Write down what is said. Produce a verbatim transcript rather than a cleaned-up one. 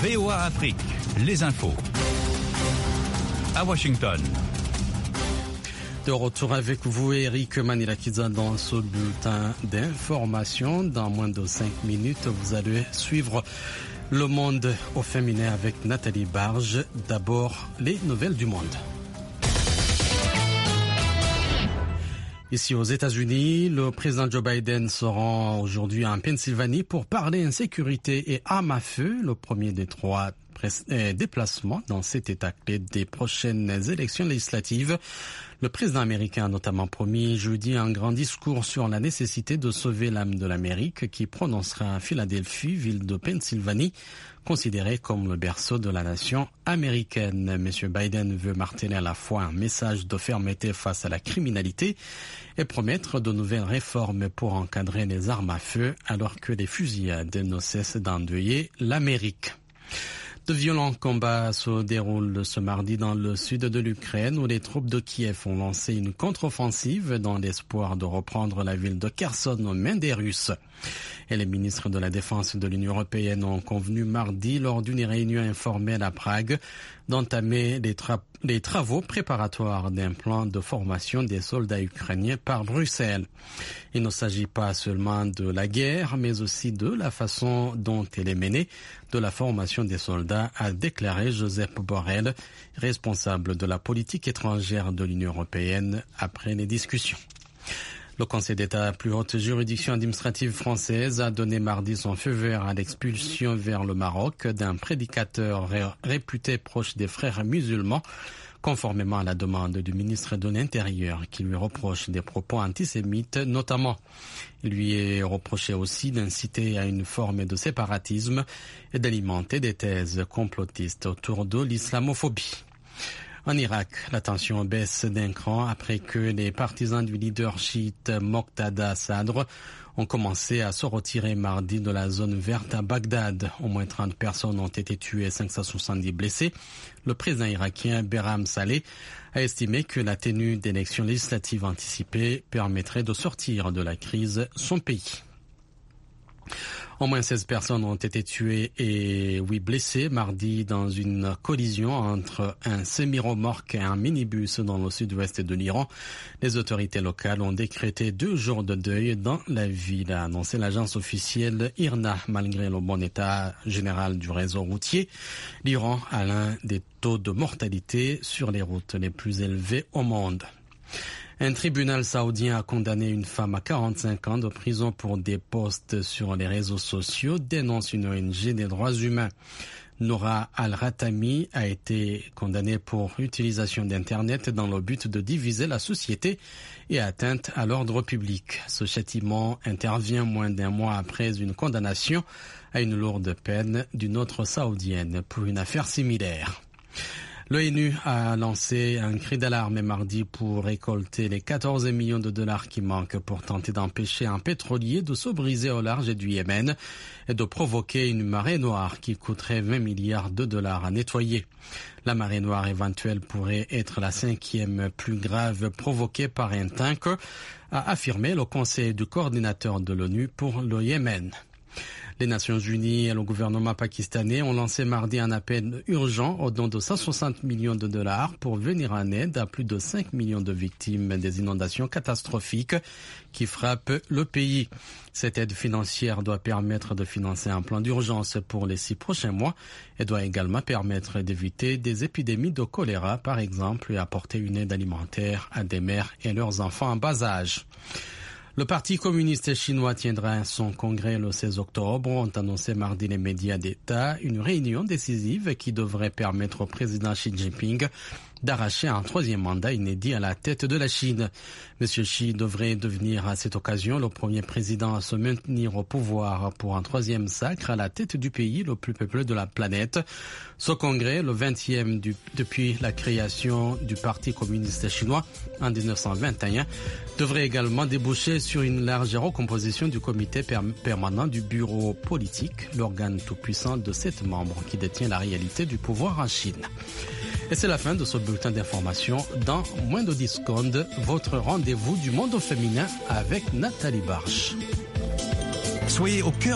V O A Afrique, les infos. À Washington. De retour avec vous, Eric Manilakiza, dans ce bulletin d'information. Dans moins de cinq minutes, vous allez suivre Le Monde au féminin avec Nathalie Barge. D'abord, les nouvelles du monde. Ici aux États-Unis, le président Joe Biden se rend aujourd'hui en Pennsylvanie pour parler insécurité et armes à feu, le premier des trois déplacements dans cet état clé des prochaines élections législatives. Le président américain a notamment promis jeudi un grand discours sur la nécessité de sauver l'âme de l'Amérique qui prononcera à Philadelphie, ville de Pennsylvanie, considérée comme le berceau de la nation américaine. M. Biden veut marteler à la fois un message de fermeté face à la criminalité et promettre de nouvelles réformes pour encadrer les armes à feu alors que les fusillades ne cessent d'endeuiller l'Amérique. De violents combats se déroulent ce mardi dans le sud de l'Ukraine où les troupes de Kiev ont lancé une contre-offensive dans l'espoir de reprendre la ville de Kherson aux mains des Russes. Et les ministres de la Défense de l'Union européenne ont convenu mardi lors d'une réunion informelle à Prague d'entamer les, tra- les travaux préparatoires d'un plan de formation des soldats ukrainiens par Bruxelles. Il ne s'agit pas seulement de la guerre, mais aussi de la façon dont elle est menée, de la formation des soldats, a déclaré Josep Borrell, responsable de la politique étrangère de l'Union européenne, après les discussions. Le Conseil d'État, plus haute juridiction administrative française, a donné mardi son feu vert à l'expulsion vers le Maroc d'un prédicateur ré- réputé proche des frères musulmans, conformément à la demande du ministre de l'Intérieur qui lui reproche des propos antisémites notamment. Il lui est reproché aussi d'inciter à une forme de séparatisme et d'alimenter des thèses complotistes autour de l'islamophobie. En Irak, la tension baisse d'un cran après que les partisans du leader chiite Moqtada Sadr ont commencé à se retirer mardi de la zone verte à Bagdad. Au moins trente personnes ont été tuées et cinq cent soixante-dix blessés. Le président irakien Behram Saleh a estimé que la tenue d'élections législatives anticipées permettrait de sortir de la crise son pays. Au moins seize personnes ont été tuées et huit blessées mardi dans une collision entre un semi-remorque et un minibus dans le sud-ouest de l'Iran. Les autorités locales ont décrété deux jours de deuil dans la ville, a annoncé l'agence officielle I R N A. Malgré le bon état général du réseau routier, l'Iran a l'un des taux de mortalité sur les routes les plus élevés au monde. Un tribunal saoudien a condamné une femme à quarante-cinq ans de prison pour des posts sur les réseaux sociaux, dénonce une O N G des droits humains. Noura Al-Ratami a été condamnée pour utilisation d'Internet dans le but de diviser la société et atteinte à l'ordre public. Ce châtiment intervient moins d'un mois après une condamnation à une lourde peine d'une autre saoudienne pour une affaire similaire. L'ONU a lancé un cri d'alarme mardi pour récolter les quatorze millions de dollars qui manquent pour tenter d'empêcher un pétrolier de se briser au large du Yémen et de provoquer une marée noire qui coûterait vingt milliards de dollars à nettoyer. La marée noire éventuelle pourrait être la cinquième plus grave provoquée par un tank, a affirmé le conseil du coordinateur de l'ONU pour le Yémen. Les Nations Unies et le gouvernement pakistanais ont lancé mardi un appel urgent au don de cent soixante millions de dollars pour venir en aide à plus de cinq millions de victimes des inondations catastrophiques qui frappent le pays. Cette aide financière doit permettre de financer un plan d'urgence pour les six prochains mois et doit également permettre d'éviter des épidémies de choléra, par exemple, et apporter une aide alimentaire à des mères et leurs enfants en bas âge. Le Parti communiste chinois tiendra son congrès le seize octobre, ont annoncé mardi les médias d'État, une réunion décisive qui devrait permettre au président Xi Jinping d'arracher un troisième mandat inédit à la tête de la Chine. Monsieur Xi devrait devenir à cette occasion le premier président à se maintenir au pouvoir pour un troisième sacre à la tête du pays le plus peuplé de la planète. Ce congrès, le vingtième du, depuis la création du Parti communiste chinois en dix-neuf cent vingt et un, devrait également déboucher sur une large recomposition du comité per- permanent du bureau politique, l'organe tout-puissant de sept membres qui détient la réalité du pouvoir en Chine. Et c'est la fin de ce bulletin d'information. Dans moins de dix secondes, votre rendez-vous du monde féminin avec Nathalie Barche. Soyez au cœur